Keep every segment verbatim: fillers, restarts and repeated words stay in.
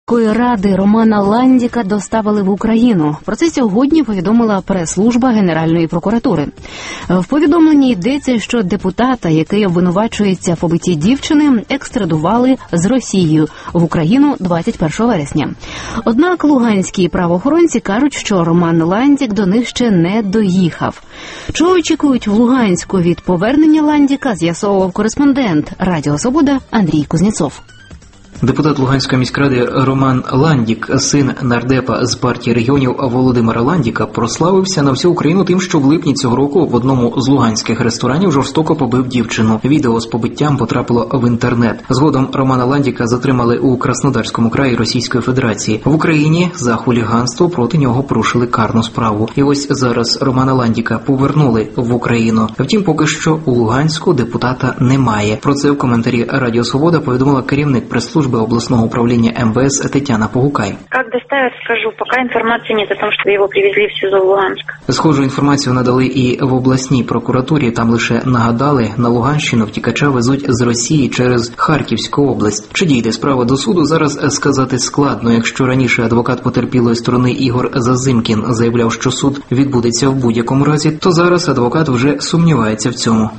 Ради Романа Ландіка доставили в Україну. Про це сьогодні повідомила прес-служба Генеральної прокуратури. В повідомленні йдеться, що депутата, який обвинувачується в побитті дівчини, екстрадували з Росією в Україну двадцять першого вересня. Однак луганські правоохоронці кажуть, що Роман Ландік до них ще не доїхав. Чого очікують в Луганську від повернення Ландіка, з'ясовував кореспондент Радіо Свобода Андрій Кузнєцов. Депутат Луганської міськради Роман Ландік, син нардепа з партії регіонів Володимира Ландіка, прославився на всю Україну тим, що в липні цього року в одному з луганських ресторанів жорстоко побив дівчину. Відео з побиттям потрапило в інтернет. Згодом Романа Ландіка затримали у Краснодарському краї Російської Федерації. В Україні за хуліганство проти нього порушили карну справу. І ось зараз Романа Ландіка повернули в Україну. Втім, поки що у Луганську депутата немає. Про це в коментарі Радіо Свобода повідомила керівник прес-служби областного управления эм вэ эс Тетяна Погукай. Как доставят, скажу. Пока информации нет о том, что его привезли в СИЗО в Луганск. Схожу інформацію надали і в обласній прокуратурі. Там лише нагадали, на Луганщину втікача везуть з Росії через Харківську область. Чи дійде справа до суду, зараз сказати складно. Якщо раніше адвокат потерпілої сторони Ігор Зазимкін заявляв, що суд відбудеться в будь-якому разі, то зараз адвокат вже сумнівається в цьому.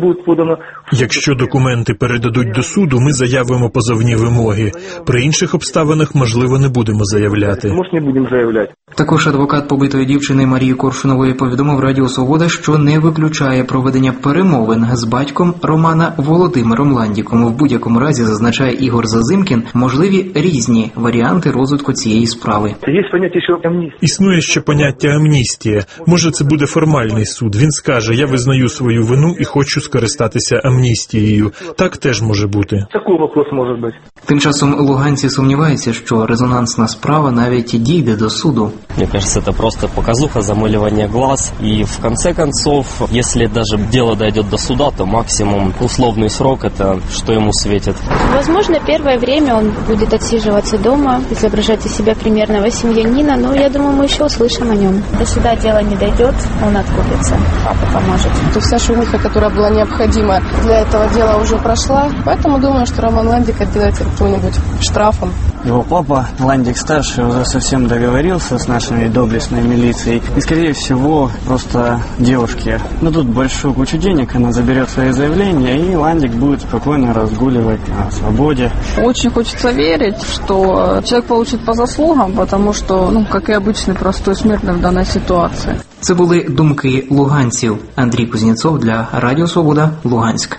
Якщо документи передадуть до суду, ми заявимо позовні вимоги. При інших обставинах, можливо, не будемо заявляти. Може, не будемо заявляти. Також адвокат побитої дівчини Марії Коршунової повідомив Радіо Свобода, що не виключає проведення перемовин з батьком Романа Володимиром Ландіком. В будь-якому разі, зазначає Ігор Зазимкін, можливі різні варіанти розвитку цієї справи. Є поняття ще амністії. Існує ще поняття амністія. Може, це буде формальний суд. Він скаже, я визнаю свою вину і хочу скористатися амністією. Так теж може бути. Такий вопрос може бути. Тим часом луганці сумніваються, що резонансна справа навіть дійде до суду. Мне кажется, это просто показуха, замыливание глаз. И в конце концов, если даже дело дойдет до суда, то максимум условный срок, это что ему светит. Возможно, первое время он будет отсиживаться дома, изображать из себя примерного семьянина, но я думаю, мы еще услышим о нем. До суда дело не дойдет, он откупится, папа поможет. То вся шумиха, которая была необходима для этого дела, уже прошла, поэтому думаю, что Роман Ландик отделается каким-нибудь штрафом. Его папа, Ландик-старший, уже совсем договорился с нашей доблестной милицией. И, скорее всего, просто девушке дадут большую кучу денег, она заберет свои заявления, и Ландик будет спокойно разгуливать на свободе. Очень хочется верить, что человек получит по заслугам, потому что, ну, как и обычный простой смертный в данной ситуации. Це були думки луганців. Андрій Кузнєцов для Радіо Свобода, Луганськ.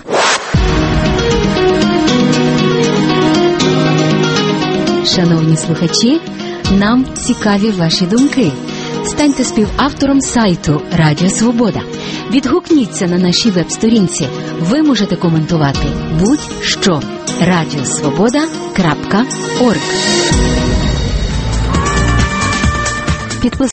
Шановні слухачі, нам цікаві ваші думки. Станьте співавтором сайту Радіо Свобода. Відгукніться на нашій веб-сторінці. Ви можете коментувати будь-що. радіосвобода крапка орг.